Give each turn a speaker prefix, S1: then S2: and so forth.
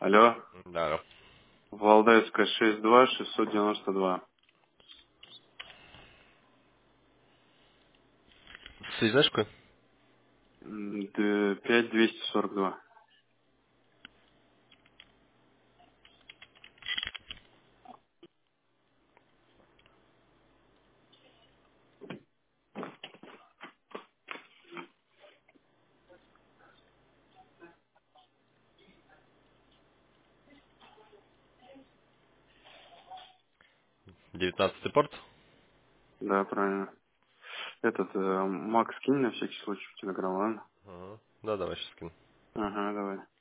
S1: Алло.
S2: Да.
S1: Валдайская 62 692.
S2: Ты знаешь какой?
S1: 5242.
S2: Девятнадцатый порт?
S1: Да, правильно. Макс, кинь на всякий случай в телеграм, ладно?
S2: Ага. Да, давай сейчас скину.
S1: Ага, давай.